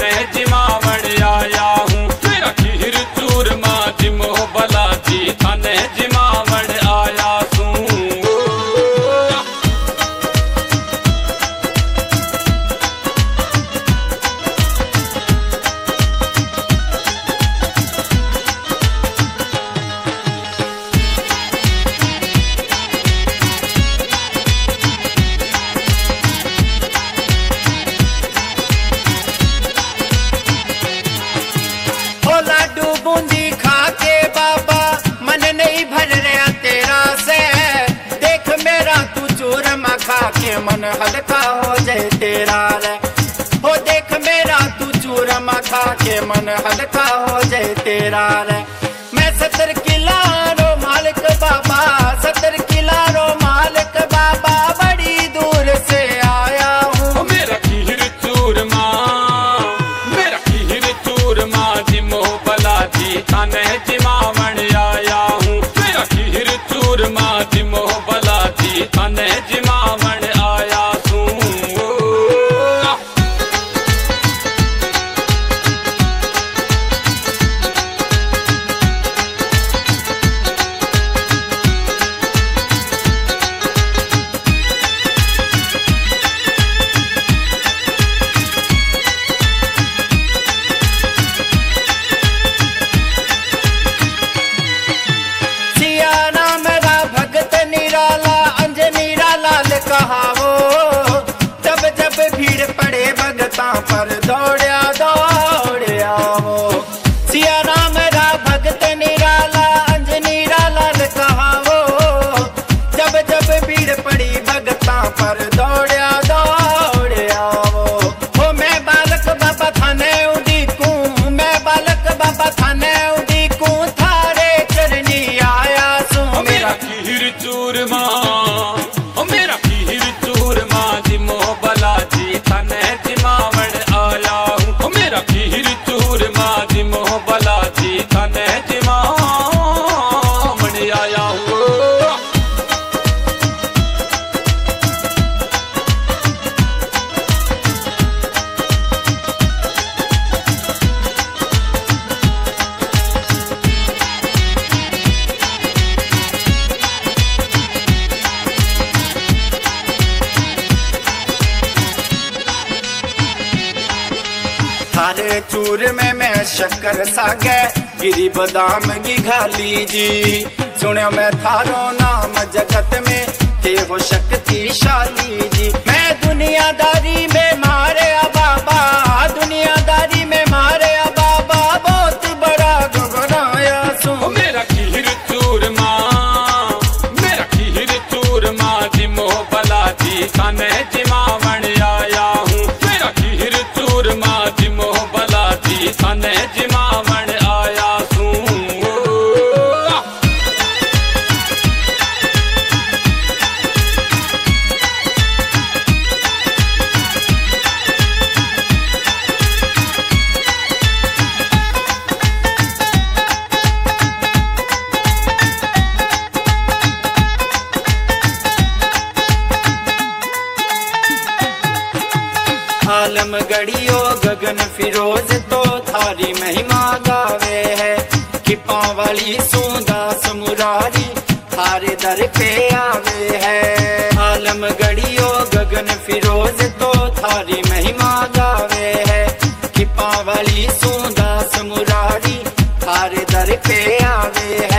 थाने जिमावण आया हूँ। मेरा खीर चूरमा जिमो भला जी थाने जिमावण आया हूँ। बूंदी खा के बाबा मन नहीं भर रहा तेरा से। देख मेरा तू चूरमा खा के मन हल्का हो जाए तेरा रे। हो देख मेरा तू चूरमा खा के मन हल्का हो जाए तेरा रे। मैं 70 किला रो मालिक बाबा, 70 किला रो मालिक बाबा, बड़ी दूर से आया हूँ। मेरा खीर चूरमा, मेरा खीर चूरमा जिमो भला जी थाने जिमावण आया हूँ। मेरा खीर चूरमा जिमो भला जी थाने जिमावण आया हूँ। कहावो जब जब भीड़ पड़े भगता पर दौड़या दौड़या हो। सिया राम रा भगत निराला अंजनीरा लाल कहावो जब जब भीड़ पड़ी भगता पर दौड़या दौड़या हो। मैं बालक बाबा थाने उदीकू, मैं बालक बाबा थाने उदीकू, थारे चरनी आया सू। मेरा खीर चूरमा, मेरा खीर चूरमा जिमो भला जी थाने जिमावण आया हूँ। मेरा खीर चूरमा जिमो भला जी थाने जिमावण आया हूँ। थारे चूर में मैं शक्कर सागे गिरी बादाम की घाली जी। सुनो मैं थारो नाम जगत में थे हो शक्तिशाली जी। मैं दुनियादारी में मारे बाबा, दुनियादारी में मारे बाबा, बहुत बड़ा घबराया सू। मेरा खीर चूरमा, मेरा खीर चूरमा जिमो भला जी थाने जिमावण आया हूँ। मेरा खीर चूरमा जिमो भला जी थाने जिमावण आया हूँ। आलम गड़ियो गगन फिरोज तो थारी महिमा गावे है। किपा वाली सूंदास मुरारी थारे दर पे आवे है। आलम गड़ियो गगन फिरोज तो थारी महिमा गावे है। किपा वाली सूंदास मुरारी थारे दर पे आवे है।